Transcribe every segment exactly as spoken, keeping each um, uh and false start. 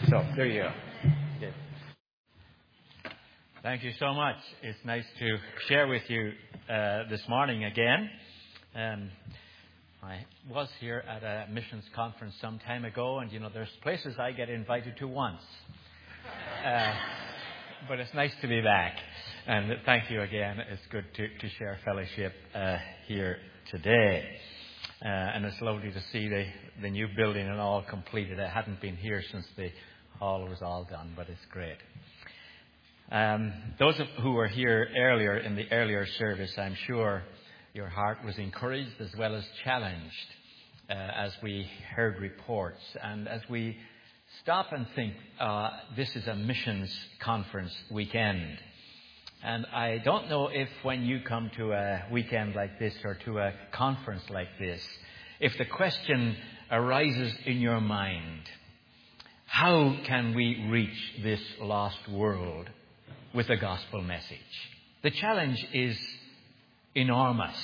So, there you go. Okay. Thank you so much. It's nice to share with you uh, this morning again. Um, I was here at a missions conference some time ago, and, you know, there's places I get invited to once. Uh, but it's nice to be back. And thank you again. It's good to, to share fellowship uh, here today. Uh, and it's lovely to see the, the new building and all completed. I hadn't been here since the hall was all done, but it's great. Um, those of, who were here earlier in the earlier service, I'm sure your heart was encouraged as well as challenged uh, as we heard reports. And as we stop and think, uh, this is a missions conference weekend. And I don't know if when you come to a weekend like this or to a conference like this, if the question arises in your mind, how can we reach this lost world with the gospel message? The challenge is enormous.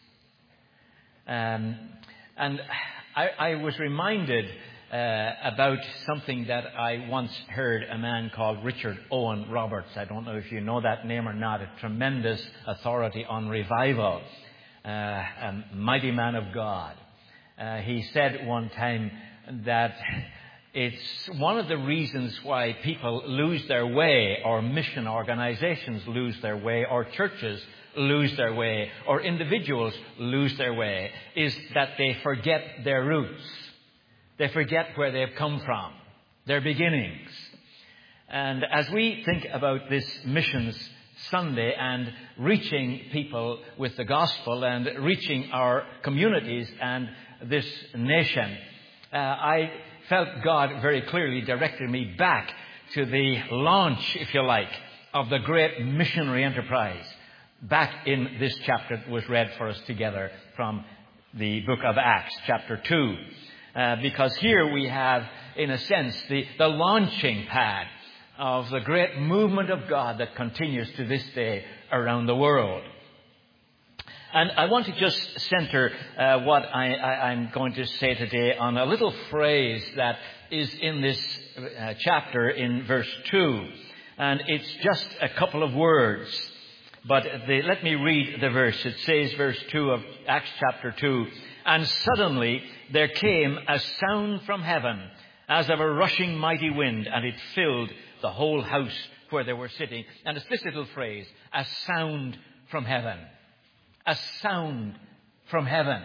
Um, and I, I was reminded Uh, about something that I once heard a man called Richard Owen Roberts. I don't know if you know that name or not. A tremendous authority on revival. Uh, a mighty man of God. Uh, he said one time that it's one of the reasons why people lose their way, or mission organizations lose their way, or churches lose their way, or individuals lose their way, is that they forget their roots. They forget where they've come from, their beginnings. And as we think about this Missions Sunday and reaching people with the gospel and reaching our communities and this nation, uh, I felt God very clearly directed me back to the launch, if you like, of the great missionary enterprise. Back in this chapter that was read for us together from the book of Acts, chapter two. Uh, because here we have, in a sense, the, the launching pad of the great movement of God that continues to this day around the world. And I want to just center uh, what I, I, I'm going to say today on a little phrase that is in this uh, chapter in verse two. And it's just a couple of words. But the, let me read the verse. It says, verse two of Acts chapter two, "And suddenly there came a sound from heaven as of a rushing mighty wind, and it filled the whole house where they were sitting." And it's this little phrase, a sound from heaven. A sound from heaven.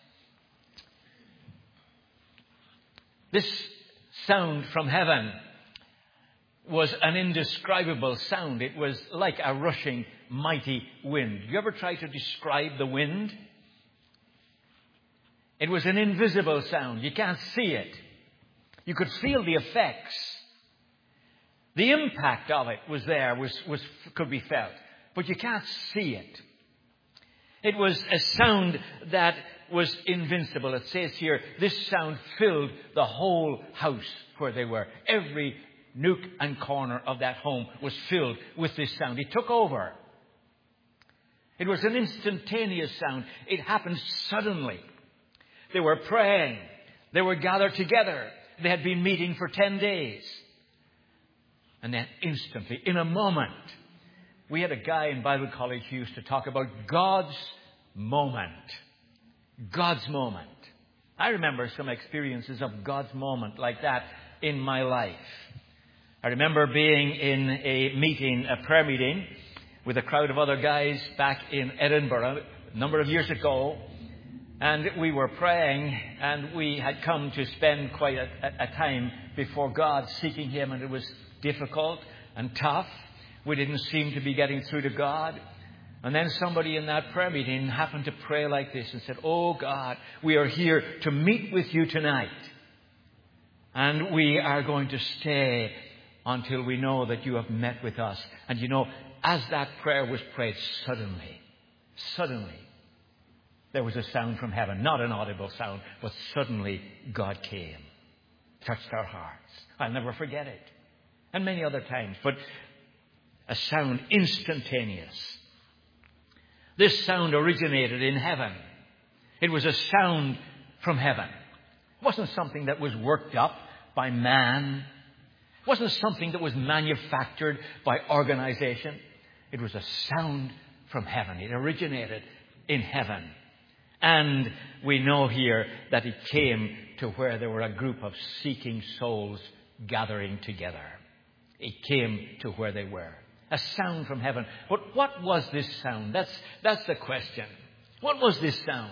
This sound from heaven was an indescribable sound. It was like a rushing mighty wind. You ever try to describe the wind? It was an invisible sound. You can't see it. You could feel the effects. The impact of it was there, was, was, could be felt. But you can't see it. It was a sound that was invincible. It says here, this sound filled the whole house where they were. Every nook and corner of that home was filled with this sound. It took over. It was an instantaneous sound. It happened suddenly. They were praying. They were gathered together. They had been meeting for ten days. And then instantly, in a moment, we had a guy in Bible college who used to talk about God's moment. God's moment. I remember some experiences of God's moment like that in my life. I remember being in a meeting, a prayer meeting, with a crowd of other guys back in Edinburgh a number of years ago. And we were praying, and we had come to spend quite a, a time before God seeking Him, and it was difficult and tough. We didn't seem to be getting through to God. And then somebody in that prayer meeting happened to pray like this and said, "Oh God, we are here to meet with you tonight. And we are going to stay until we know that you have met with us." And you know, as that prayer was prayed, suddenly, suddenly, there was a sound from heaven. Not an audible sound, but suddenly God came. Touched our hearts. I'll never forget it. And many other times. But a sound instantaneous. This sound originated in heaven. It was a sound from heaven. It wasn't something that was worked up by man. It wasn't something that was manufactured by organization. It was a sound from heaven. It originated in heaven. And we know here that it came to where there were a group of seeking souls gathering together. It came to where they were. A sound from heaven. But what was this sound? That's, that's the question. What was this sound?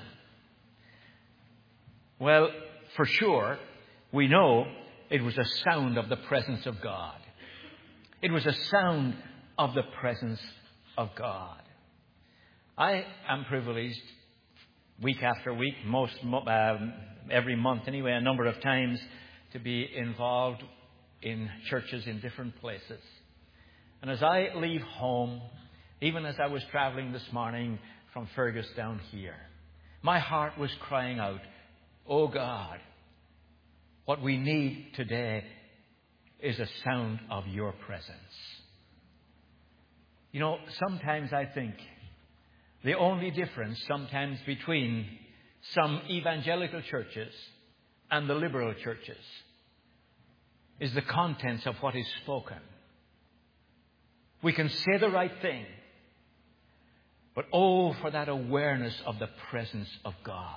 Well, for sure, we know it was a sound of the presence of God. It was a sound of the presence of God. I am privileged week after week, most um, every month anyway, a number of times to be involved in churches in different places. And as I leave home, even as I was traveling this morning from Fergus down here, my heart was crying out, "Oh God, what we need today is a sound of your presence." You know, sometimes I think the only difference sometimes between some evangelical churches and the liberal churches is the contents of what is spoken. We can say the right thing, but oh, for that awareness of the presence of God.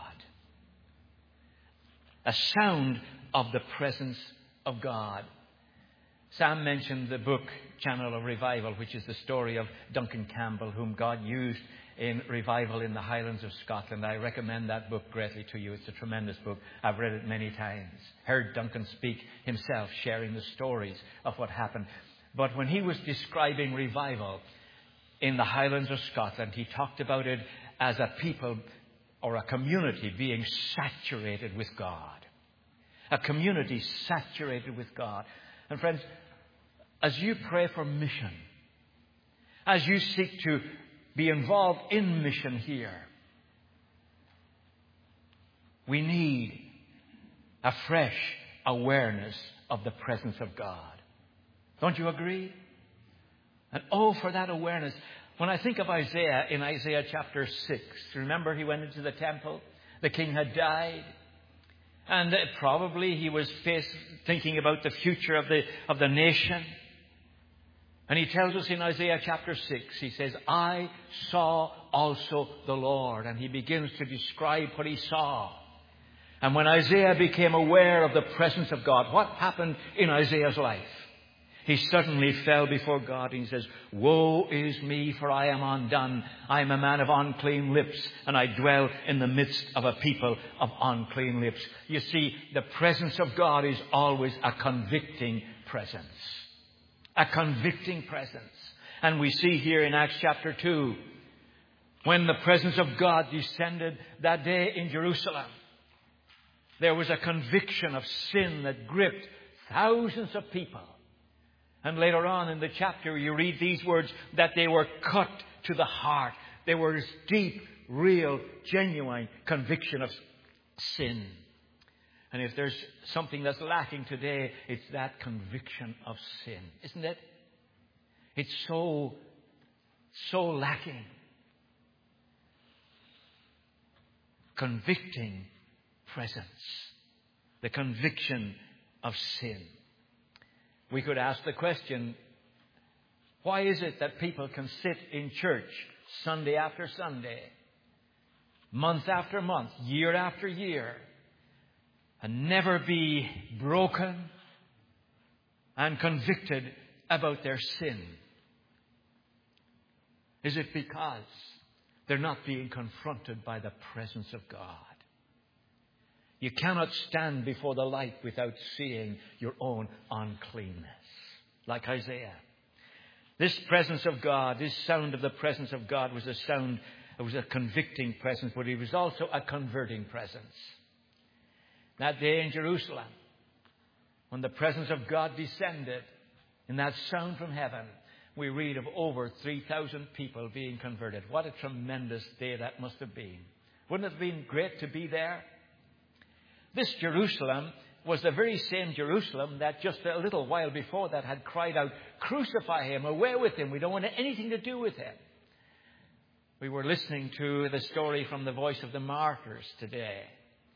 A sound of the presence of God. Sam mentioned the book Channel of Revival, which is the story of Duncan Campbell, whom God used in revival in the Highlands of Scotland. I recommend that book greatly to you. It's a tremendous book. I've read it many times. Heard Duncan speak himself, sharing the stories of what happened. But when he was describing revival in the Highlands of Scotland, he talked about it as a people or a community being saturated with God. A community saturated with God. And friends, as you pray for mission, as you seek to be involved in mission here, we need a fresh awareness of the presence of God. Don't you agree? And oh, for that awareness. When I think of Isaiah in Isaiah chapter six, remember he went into the temple, the king had died, and probably he was faced, thinking about the future of the, of the nation. And he tells us in Isaiah chapter six, he says, "I saw also the Lord." And he begins to describe what he saw. And when Isaiah became aware of the presence of God, what happened in Isaiah's life? He suddenly fell before God and he says, "Woe is me, for I am undone. I am a man of unclean lips, and I dwell in the midst of a people of unclean lips." You see, the presence of God is always a convicting presence. A convicting presence. And we see here in Acts chapter two, when the presence of God descended that day in Jerusalem, there was a conviction of sin that gripped thousands of people. And later on in the chapter, you read these words, that they were cut to the heart. There was deep, real, genuine conviction of sin. And if there's something that's lacking today, it's that conviction of sin, isn't it? It's so, so lacking. Convicting presence. The conviction of sin. We could ask the question, why is it that people can sit in church Sunday after Sunday, month after month, year after year, and never be broken and convicted about their sin? Is it because they're not being confronted by the presence of God? You cannot stand before the light without seeing your own uncleanness, like Isaiah. This presence of God, this sound of the presence of God was a sound, it was a convicting presence, but it was also a converting presence. That day in Jerusalem, when the presence of God descended in that sound from heaven, we read of over three thousand people being converted. What a tremendous day that must have been. Wouldn't it have been great to be there? This Jerusalem was the very same Jerusalem that just a little while before that had cried out, "Crucify him, away with him. We don't want anything to do with him." We were listening to the story from the Voice of the Martyrs today.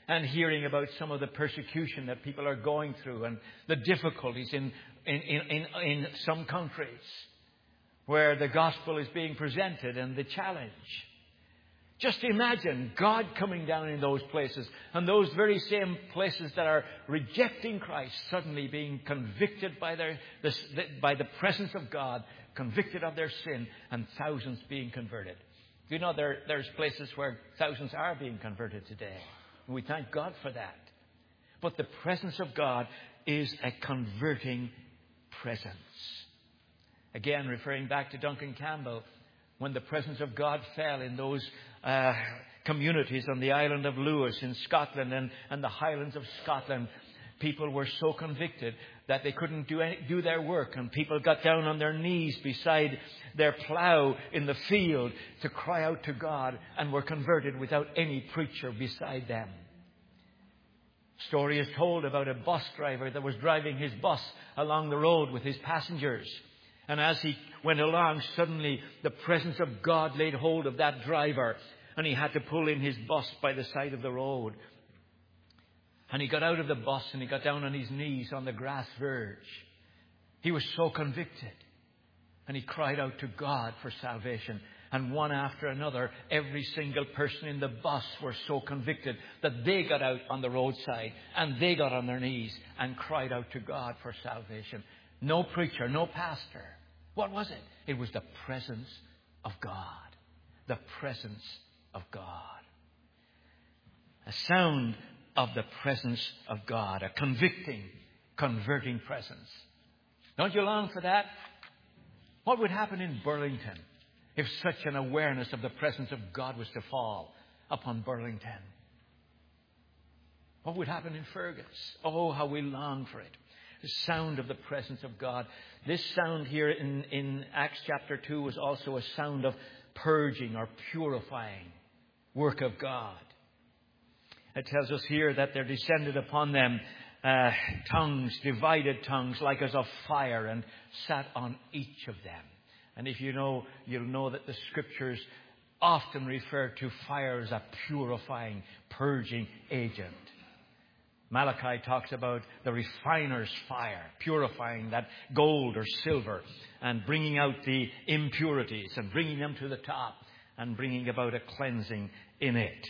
and hearing about some of the persecution that people are going through and the difficulties in, in, in, in, in some countries where the gospel is being presented and the challenge. Just imagine God coming down in those places and those very same places that are rejecting Christ suddenly being convicted by, their, the, by the presence of God, convicted of their sin, and thousands being converted. Do you know there, there's places where thousands are being converted today? And we thank God for that. But the presence of God is a converting presence. Again, referring back to Duncan Campbell, when the presence of God fell in those uh, communities on the island of Lewis in Scotland and, and the Highlands of Scotland, people were so convicted that they couldn't do, any, do their work. And people got down on their knees beside their plough in the field to cry out to God and were converted without any preacher beside them. Story is told about a bus driver that was driving his bus along the road with his passengers. And as he went along, suddenly the presence of God laid hold of that driver, and he had to pull in his bus by the side of the road. And he got out of the bus and he got down on his knees on the grass verge. He was so convicted. And he cried out to God for salvation. And one after another, every single person in the bus were so convicted that they got out on the roadside and they got on their knees and cried out to God for salvation. No preacher, no pastor. What was it? It was the presence of God. The presence of God. A sound of the presence of God. A convicting, converting presence. Don't you long for that? What would happen in Burlington if such an awareness of the presence of God was to fall upon Burlington? What would happen in Fergus? Oh, how we long for it. The sound of the presence of God. This sound here in, in Acts chapter two was also a sound of purging or purifying work of God. It tells us here that there descended upon them uh, tongues, divided tongues, like as of fire, and sat on each of them. And if you know, you'll know that the Scriptures often refer to fire as a purifying, purging agent. Malachi talks about the refiner's fire, purifying that gold or silver and bringing out the impurities and bringing them to the top and bringing about a cleansing in it.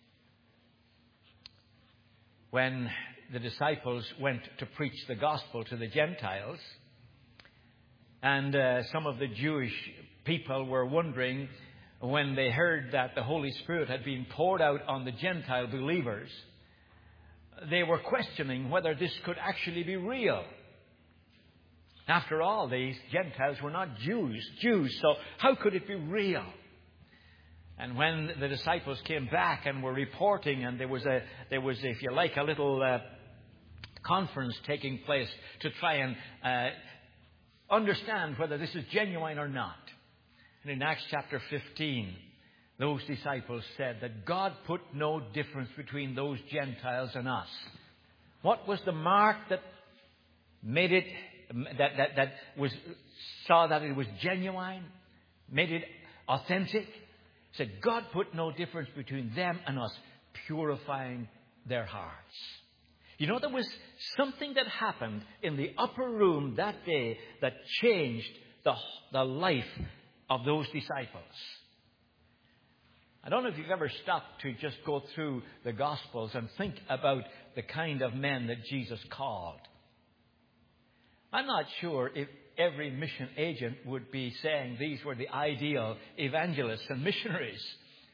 When the disciples went to preach the gospel to the Gentiles, and uh, some of the Jewish people were wondering when they heard that the Holy Spirit had been poured out on the Gentile believers, they were questioning whether this could actually be real. After all, these Gentiles were not Jews, Jews, so how could it be real? And when the disciples came back and were reporting, and there was a, there was, if you like, a little uh, conference taking place to try and uh, understand whether this is genuine or not. And in Acts chapter fifteen, those disciples said that God put no difference between those Gentiles and us. What was the mark that made it, that, that, that was, saw that it was genuine, made it authentic? Said God put no difference between them and us, purifying their hearts. You know, there was something that happened in the upper room that day that changed the, the life of those disciples. I don't know if you've ever stopped to just go through the Gospels and think about the kind of men that Jesus called. I'm not sure if every mission agent would be saying these were the ideal evangelists and missionaries.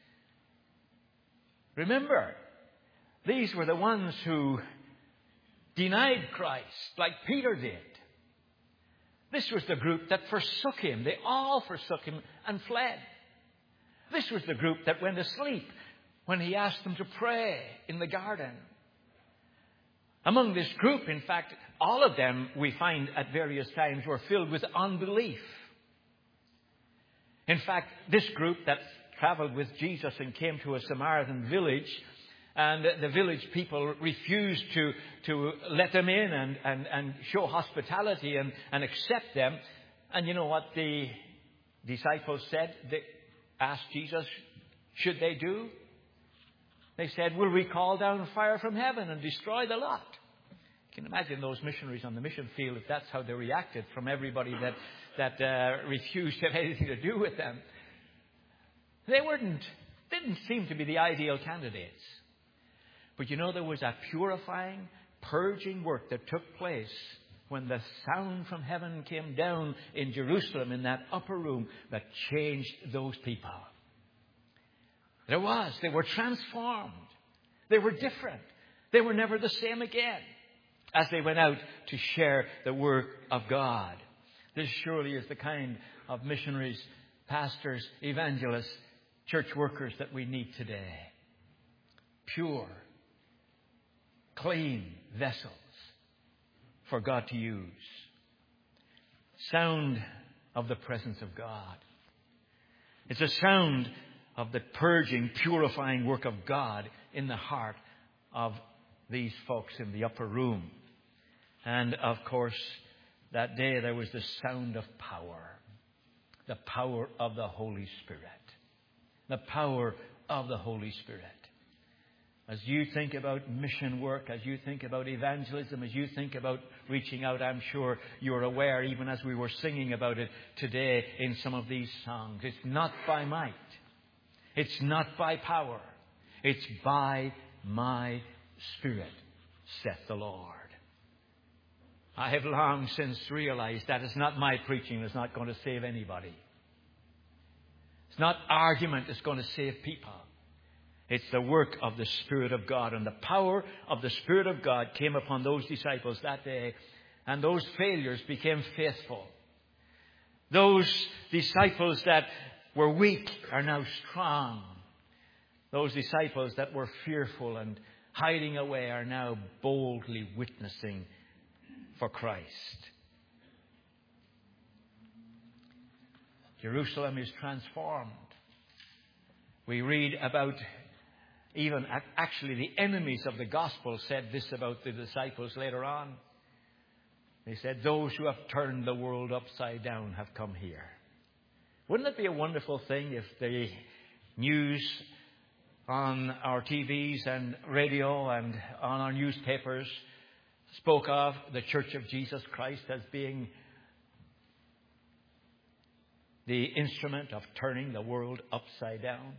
Remember, these were the ones who denied Christ like Peter did. This was the group that forsook him. They all forsook him and fled. This was the group that went asleep when he asked them to pray in the garden. Among this group, in fact, all of them, we find at various times, were filled with unbelief. In fact, this group that traveled with Jesus and came to a Samaritan village, and the village people refused to, to let them in and, and, and show hospitality and, and accept them. And you know what the disciples said? They asked Jesus, should they do? They said, will we call down fire from heaven and destroy the lot? You can imagine those missionaries on the mission field if that's how they reacted from everybody that, that uh, refused to have anything to do with them. They weren't, didn't seem to be the ideal candidates. But you know, there was a purifying, purging work that took place when the sound from heaven came down in Jerusalem in that upper room that changed those people. There was. They were transformed. They were different. They were never the same again as they went out to share the work of God. This surely is the kind of missionaries, pastors, evangelists, church workers that we need today. Pure, clean vessels for God to use. Sound of the presence of God. It's a sound of the purging, purifying work of God in the heart of these folks in the upper room. And of course, that day there was the sound of power. The power of the Holy Spirit. The power of the Holy Spirit. As you think about mission work, as you think about evangelism, as you think about reaching out, I'm sure you're aware, even as we were singing about it today in some of these songs, it's not by might. It's not by power. It's by my Spirit, saith the Lord. I have long since realized that it's not my preaching that's not going to save anybody. It's not argument that's going to save people. It's the work of the Spirit of God. And the power of the Spirit of God came upon those disciples that day. And those failures became faithful. Those disciples that were weak are now strong. Those disciples that were fearful and hiding away are now boldly witnessing for Christ. Jerusalem is transformed. We read about even actually the enemies of the gospel said this about the disciples later on. They said, those who have turned the world upside down have come here. Wouldn't it be a wonderful thing if the news on our T Vs and radio and on our newspapers spoke of the Church of Jesus Christ as being the instrument of turning the world upside down?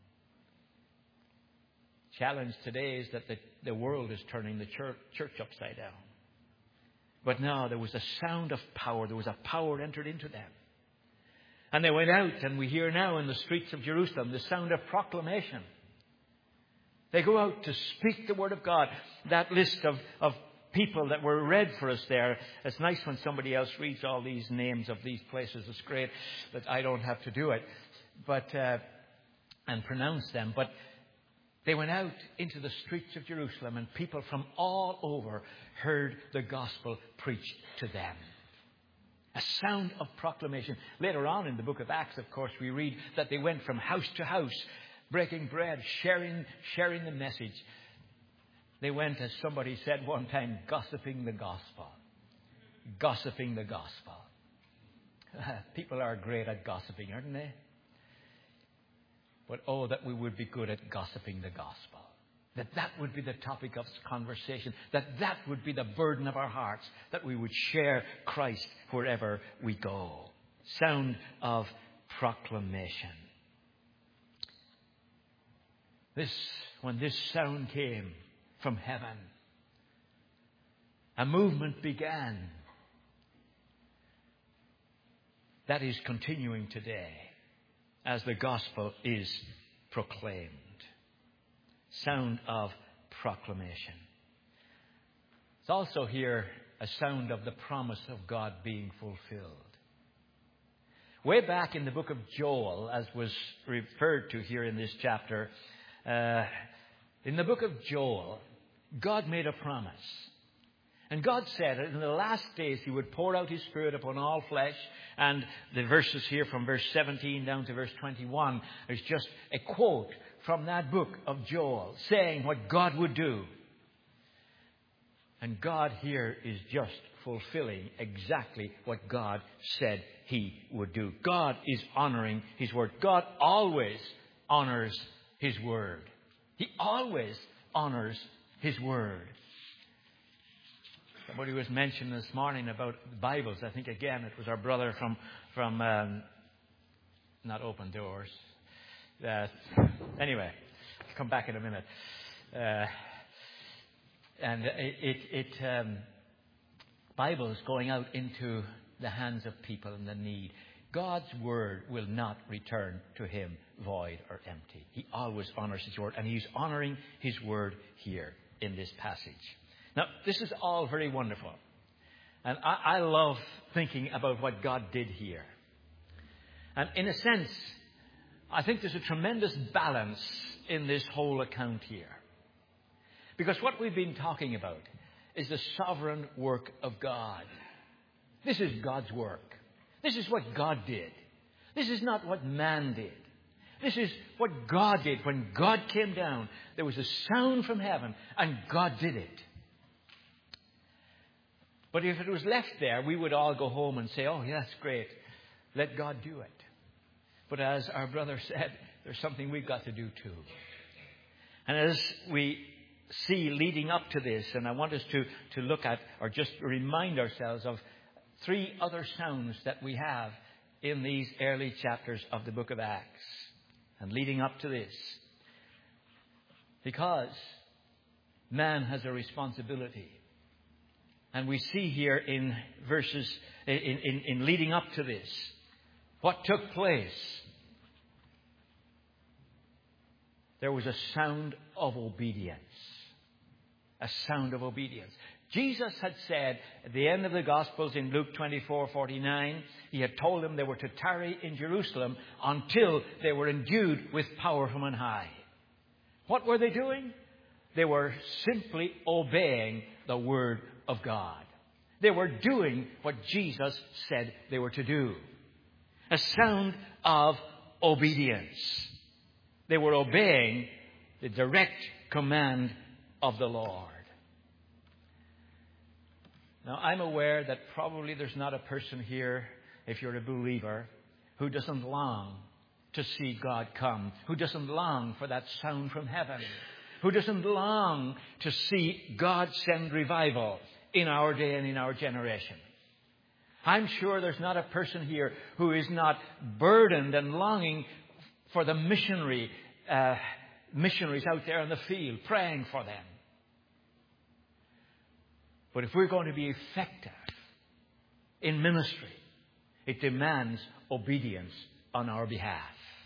Challenge today is that the, the world is turning the church, church upside down. But now there was a sound of power. There was a power entered into them. And they went out, and we hear now in the streets of Jerusalem the sound of proclamation. They go out to speak the word of God. That list of, of people that were read for us there, it's nice when somebody else reads all these names of these places. It's great that I don't have to do it but uh, and pronounce them. But they went out into the streets of Jerusalem, and people from all over heard the gospel preached to them. A sound of proclamation. Later on in the book of Acts, of course, we read that they went from house to house, breaking bread, sharing, sharing the message. They went, as somebody said one time, gossiping the gospel. Gossiping the gospel. People are great at gossiping, aren't they? But oh, that we would be good at gossiping the gospel. That that would be the topic of conversation. That that would be the burden of our hearts. That we would share Christ wherever we go. Sound of proclamation. This, when this sound came from heaven, a movement began that is continuing today as the gospel is proclaimed. Sound of proclamation. It's also here a sound of the promise of God being fulfilled. Way back in the book of Joel, as was referred to here in this chapter, uh, in the book of Joel, God made a promise. And God said that in the last days He would pour out His Spirit upon all flesh. And the verses here from verse seventeen down to verse twenty-one is just a quote from that book of Joel saying what God would do. And God here is just fulfilling exactly what God said He would do. God is honoring His word. God always honors His word. He always honors His Word. Somebody was mentioning this morning about the Bibles. I think, again, it was our brother from, from um, not Open Doors. Uh, anyway, I'll come back in a minute. Uh, and it, it, it um, Bibles going out into the hands of people in the need. God's Word will not return to Him void or empty. He always honors His Word, and He's honoring His Word here in this passage. Now, this is all very wonderful. And I, I love thinking about what God did here. And in a sense, I think there's a tremendous balance in this whole account here. Because what we've been talking about is the sovereign work of God. This is God's work. This is what God did. This is not what man did. This is what God did. When God came down, there was a sound from heaven, and God did it. But if it was left there, we would all go home and say, oh, yeah, that's great. Let God do it. But as our brother said, there's something we've got to do too. And as we see leading up to this, and I want us to, to look at, or just remind ourselves of three other sounds that we have in these early chapters of the book of Acts. And leading up to this. Because man has a responsibility. And we see here in verses, in, in, in leading up to this, what took place. There was a sound of obedience. A sound of obedience. Jesus had said at the end of the Gospels in Luke twenty-four forty-nine, He had told them they were to tarry in Jerusalem until they were endued with power from on high. What were they doing? They were simply obeying the Word of God. They were doing what Jesus said they were to do. A sound of obedience. They were obeying the direct command of the Lord. Now, I'm aware that probably there's not a person here, if you're a believer, who doesn't long to see God come, who doesn't long for that sound from heaven, who doesn't long to see God send revival in our day and in our generation. I'm sure there's not a person here who is not burdened and longing for the missionary uh, missionaries out there in the field, praying for them. But if we're going to be effective in ministry, it demands obedience on our behalf.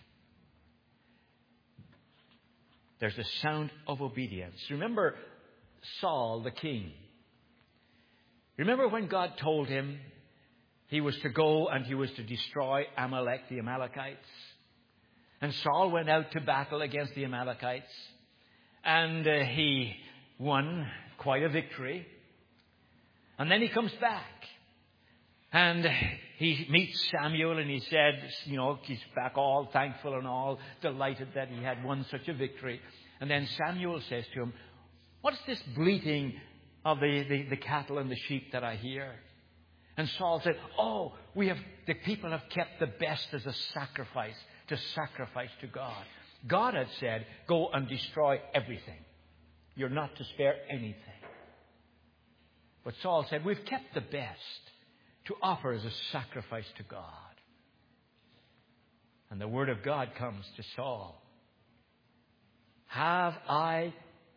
There's a sound of obedience. Remember Saul, the king. Remember when God told him he was to go and he was to destroy Amalek, the Amalekites? And Saul went out to battle against the Amalekites. And uh, he won quite a victory. And then he comes back. And he meets Samuel and he said, you know, he's back all thankful and all delighted that he had won such a victory. And then Samuel says to him, what's this bleating of the, the, the cattle and the sheep that I hear? And Saul said, oh, we have, the people have kept the best as a sacrifice, to sacrifice to God. God had said, go and destroy everything. You're not to spare anything. But Saul said, we've kept the best to offer as a sacrifice to God. And the word of God comes to Saul. Have I...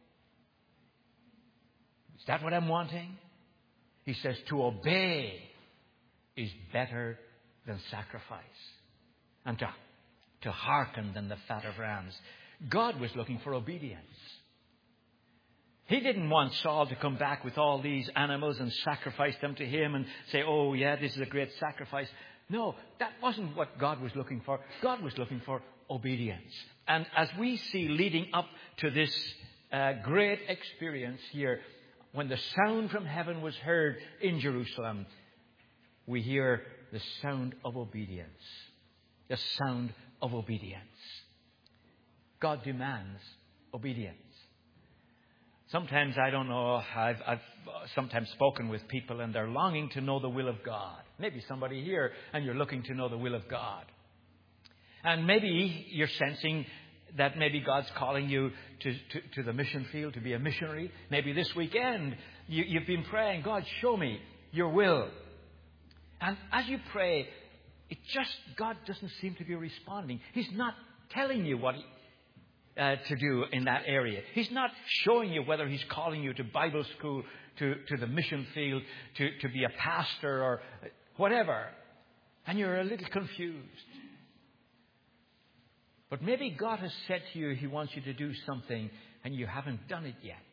Is that what I'm wanting? He says, to obey is better than sacrifice. And to, to hearken than the fat of rams. God was looking for obedience. He didn't want Saul to come back with all these animals and sacrifice them to him and say, oh, yeah, this is a great sacrifice. No, that wasn't what God was looking for. God was looking for obedience. And as we see leading up to this uh, great experience here, when the sound from heaven was heard in Jerusalem, we hear the sound of obedience. The sound of obedience. God demands obedience. Sometimes, I don't know, I've, I've sometimes spoken with people and they're longing to know the will of God. Maybe somebody here and you're looking to know the will of God. And maybe you're sensing that maybe God's calling you to, to, to the mission field, to be a missionary. Maybe this weekend you, you've been praying, God, show me your will. And as you pray, it just, God doesn't seem to be responding. He's not telling you what he, uh, to do in that area. He's not showing you whether He's calling you to Bible school, to, to the mission field, to, to be a pastor or whatever. And you're a little confused. But maybe God has said to you He wants you to do something and you haven't done it yet.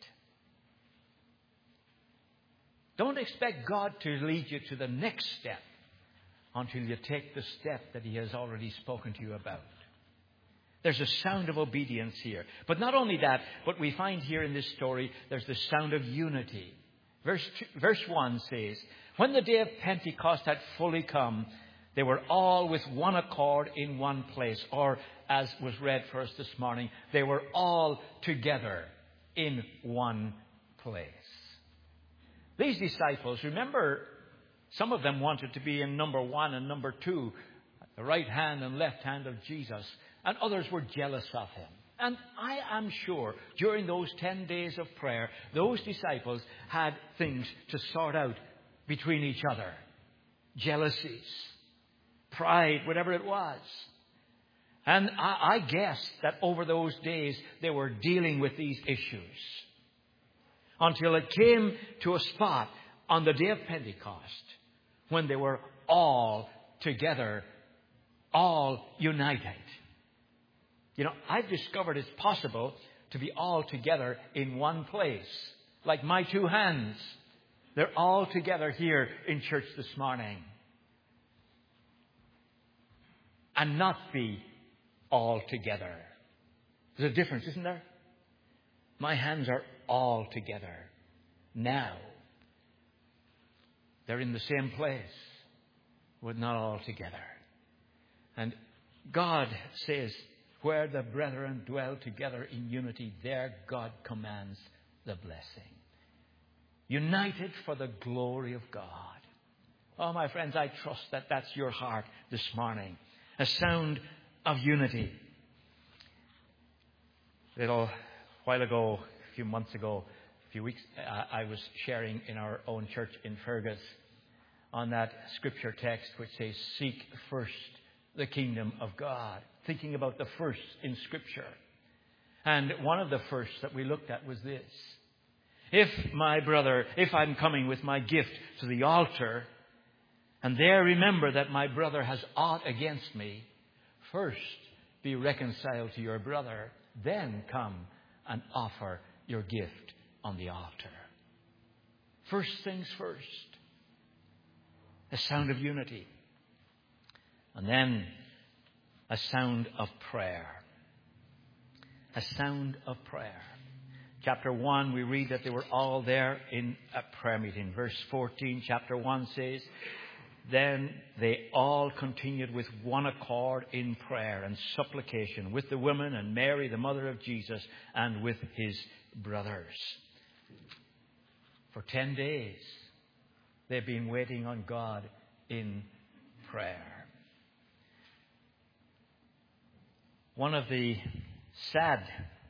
Don't expect God to lead you to the next step until you take the step that He has already spoken to you about. There's a sound of obedience here. But not only that, but we find here in this story, there's the sound of unity. Verse, two, verse one says, when the day of Pentecost had fully come, they were all with one accord in one place. Or, as was read for us this morning, they were all together in one place. These disciples, remember, some of them wanted to be in number one and number two, the right hand and left hand of Jesus. And others were jealous of Him. And I am sure during those ten days of prayer, those disciples had things to sort out between each other. Jealousies, pride, whatever it was. And I, I guess that over those days they were dealing with these issues. Until it came to a spot on the day of Pentecost when they were all together, all united. You know, I've discovered it's possible to be all together in one place. Like my two hands. They're all together here in church this morning. And not be all together. There's a difference, isn't there? My hands are all together now. They're in the same place, but not all together. And God says, where the brethren dwell together in unity, there God commands the blessing. United for the glory of God. Oh, my friends, I trust that that's your heart this morning. A sound of unity. A little while ago, a few months ago, a few weeks, uh, I was sharing in our own church in Fergus on that scripture text which says, seek first the kingdom of God. Thinking about the first in Scripture. And one of the firsts that we looked at was this. If my brother, if I'm coming with my gift to the altar, and there remember that my brother has aught against me, first be reconciled to your brother, then come and offer your gift on the altar. First things first. A sound of unity. And then a sound of prayer. A sound of prayer. Chapter one, we read that they were all there in a prayer meeting. Verse fourteen, chapter one says, then they all continued with one accord in prayer and supplication with the women and Mary, the mother of Jesus, and with His brothers. For ten days, they've been waiting on God in prayer. One of the sad,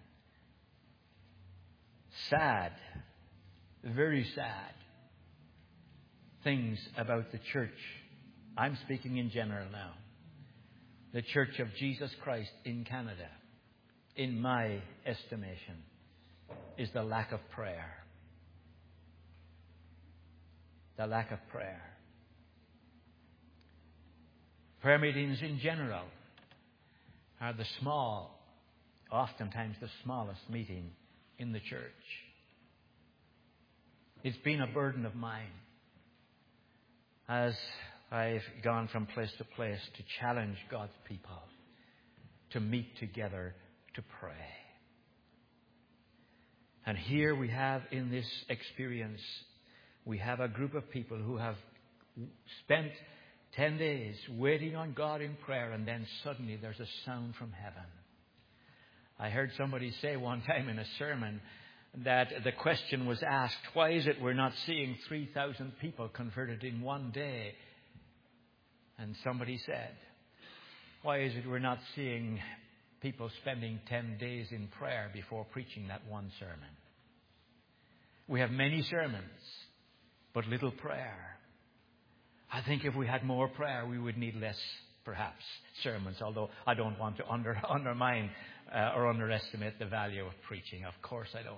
sad, very sad things about the church, I'm speaking in general now, the Church of Jesus Christ in Canada, in my estimation, is the lack of prayer. The lack of prayer. Prayer meetings in general are the small, oftentimes the smallest meeting in the church. It's been a burden of mine as I've gone from place to place to challenge God's people to meet together to pray. And here we have in this experience, we have a group of people who have spent ten days waiting on God in prayer, and then suddenly there's a sound from heaven. I heard somebody say one time in a sermon that the question was asked, why is it we're not seeing three thousand people converted in one day? And somebody said, why is it we're not seeing people spending ten days in prayer before preaching that one sermon. We have many sermons, but little prayer. I think if we had more prayer, we would need less, perhaps, sermons, although I don't want to under, undermine uh, or underestimate the value of preaching. Of course I don't.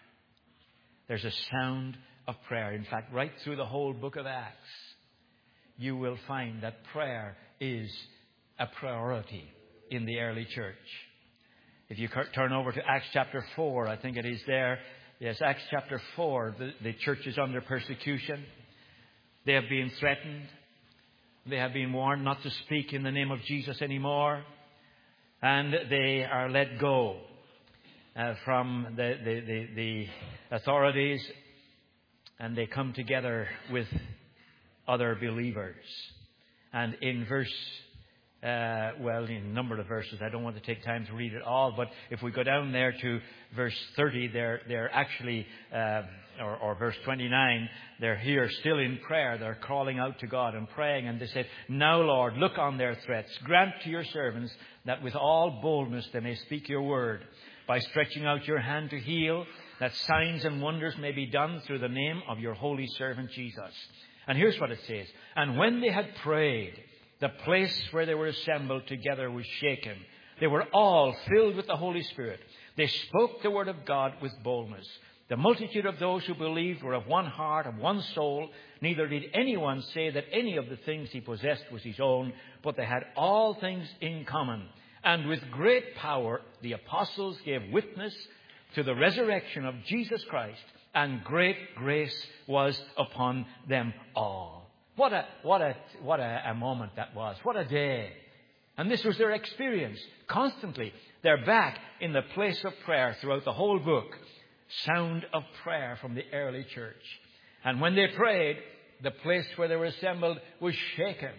There's a sound of prayer. In fact, right through the whole book of Acts, you will find that prayer is a priority in the early church. If you turn over to Acts chapter four, I think it is there. Yes, Acts chapter four, the, the church is under persecution. They have been threatened. They have been warned not to speak in the name of Jesus anymore. And they are let go uh, from the, the, the, the authorities. And they come together with other believers. And in verse, uh, well, in a number of verses, I don't want to take time to read it all, but if we go down there to verse thirty, they're, they're actually, uh, or, or verse twenty-nine, they're here still in prayer. They're calling out to God and praying, and they said, "Now, Lord, look on their threats. Grant to your servants that with all boldness they may speak your word, by stretching out your hand to heal, that signs and wonders may be done through the name of your holy servant Jesus." And here's what it says. "And when they had prayed, the place where they were assembled together was shaken. They were all filled with the Holy Spirit. They spoke the word of God with boldness. The multitude of those who believed were of one heart, of one soul. Neither did anyone say that any of the things he possessed was his own, but they had all things in common. And with great power the apostles gave witness to the resurrection of Jesus Christ, and great grace was upon them all." What a, what a, what a, a moment that was. What a day. And this was their experience. Constantly, they're back in the place of prayer throughout the whole book. Sound of prayer from the early church. And when they prayed, the place where they were assembled was shaken.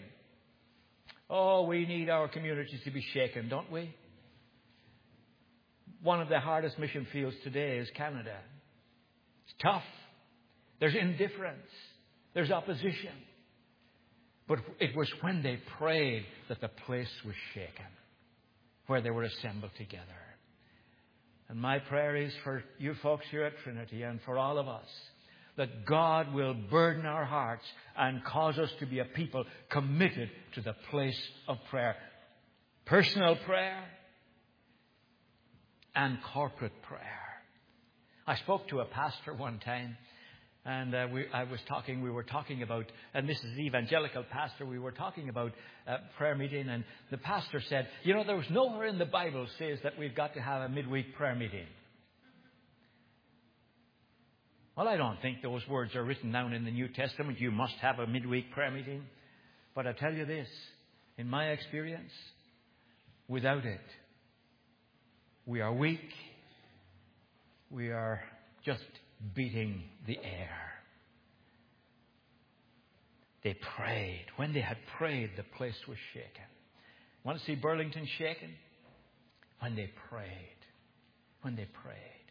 Oh, we need our communities to be shaken, don't we? One of the hardest mission fields today is Canada. It's tough. There's indifference. There's opposition. But it was when they prayed that the place was shaken, where they were assembled together. And my prayer is for you folks here at Trinity and for all of us, that God will burden our hearts and cause us to be a people committed to the place of prayer. Personal prayer and corporate prayer. I spoke to a pastor one time. And uh, we, I was talking, we were talking about, and this is the evangelical pastor, we were talking about uh, prayer meeting, and the pastor said, you know, there was nowhere in the Bible says that we've got to have a midweek prayer meeting. Well, I don't think those words are written down in the New Testament. You must have a midweek prayer meeting. But I tell you this, in my experience, without it, we are weak. We are just beating the air. They prayed. When they had prayed, the place was shaken. Want to see Burlington shaken? When they prayed. When they prayed.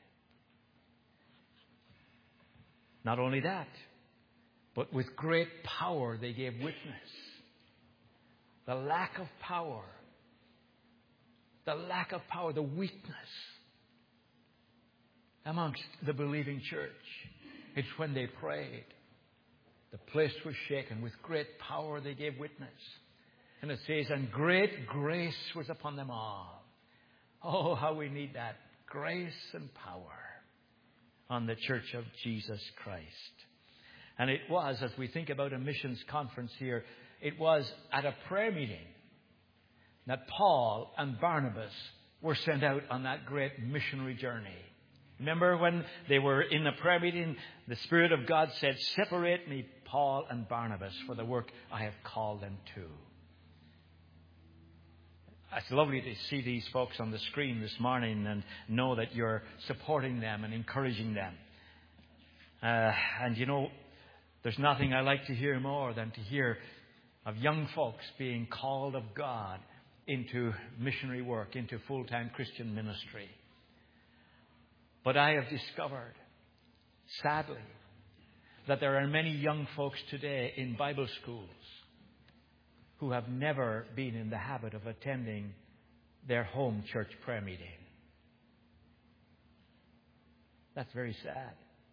Not only that, but with great power they gave witness. The lack of power. The lack of power, the weakness amongst the believing church. It's when they prayed. The place was shaken. With great power they gave witness. And it says, and great grace was upon them all. Oh, how we need that. Grace and power on the church of Jesus Christ. And it was, as we think about a missions conference here, it was at a prayer meeting that Paul and Barnabas were sent out on that great missionary journey. Remember when they were in the prayer meeting, the Spirit of God said, separate me, Paul and Barnabas, for the work I have called them to. It's lovely to see these folks on the screen this morning and know that you're supporting them and encouraging them. Uh, and you know, there's nothing I like to hear more than to hear of young folks being called of God into missionary work, into full-time Christian ministry. But I have discovered, sadly, that there are many young folks today in Bible schools who have never been in the habit of attending their home church prayer meeting. That's very sad.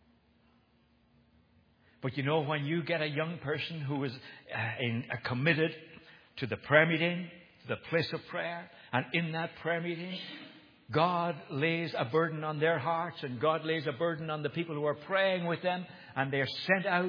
But you know, when you get a young person who is uh, in, uh, committed to the prayer meeting, to the place of prayer, and in that prayer meeting, God lays a burden on their hearts, and God lays a burden on the people who are praying with them, and they're sent out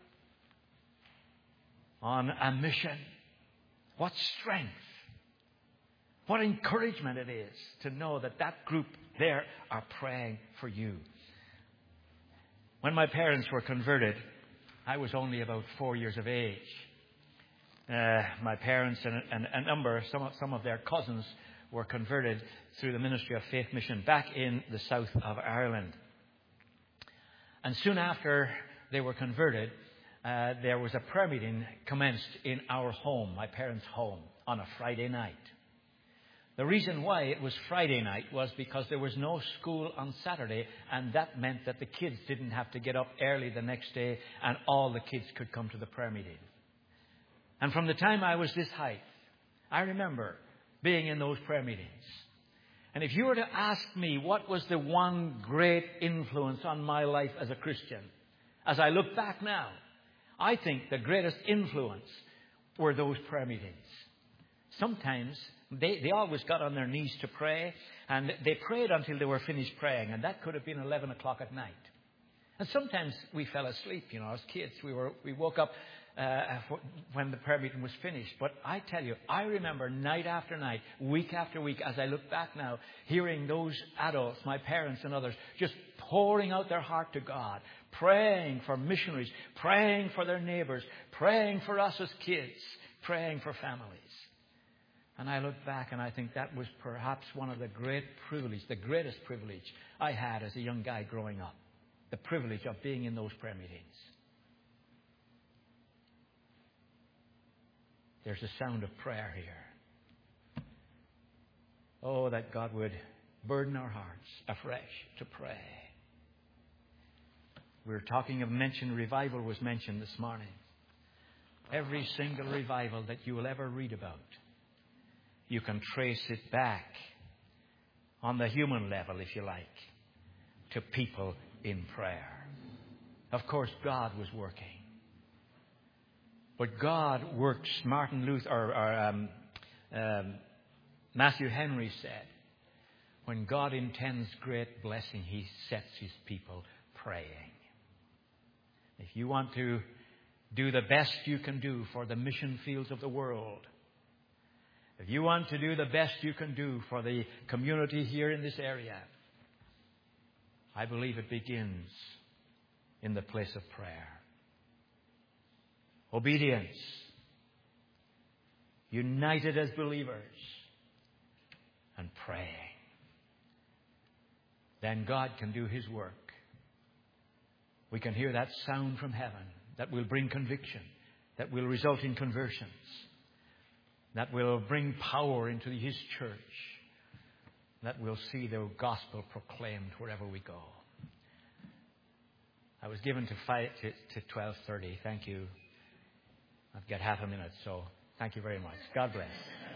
on a mission. What strength, what encouragement it is to know that that group there are praying for you. When my parents were converted, I was only about four years of age. Uh, my parents and, and a number, some of, some of their cousins were converted through the Ministry of Faith Mission back in the south of Ireland. And soon after they were converted, uh, there was a prayer meeting commenced in our home, my parents' home, on a Friday night. The reason why it was Friday night was because there was no school on Saturday, and that meant that the kids didn't have to get up early the next day, and all the kids could come to the prayer meeting. And from the time I was this height, I remember being in those prayer meetings. And if you were to ask me what was the one great influence on my life as a Christian, as I look back now, I think the greatest influence were those prayer meetings. Sometimes They, they always got on their knees to pray, and they prayed until they were finished praying, and that could have been eleven o'clock at night. And sometimes we fell asleep, you know, as kids. We were we woke up uh, when the prayer meeting was finished. But I tell you, I remember night after night, week after week, as I look back now, hearing those adults, my parents and others, just pouring out their heart to God, praying for missionaries, praying for their neighbors, praying for us as kids, praying for families. And I look back and I think that was perhaps one of the great privileges, the greatest privilege I had as a young guy growing up. The privilege of being in those prayer meetings. There's a sound of prayer here. Oh, that God would burden our hearts afresh to pray. We were talking of mention, revival was mentioned this morning. Every single revival that you will ever read about, you can trace it back on the human level, if you like, to people in prayer. Of course, God was working. But God works, Martin Luther, or, or um, um, Matthew Henry said, when God intends great blessing, He sets His people praying. If you want to do the best you can do for the mission fields of the world, if you want to do the best you can do for the community here in this area, I believe it begins in the place of prayer. Obedience. United as believers. And praying. Then God can do His work. We can hear that sound from heaven that will bring conviction, that will result in conversions, that will bring power into His church, that will see the gospel proclaimed wherever we go. I was given to five to, to twelve thirty. Thank you. I've got half a minute, so thank you very much. God bless.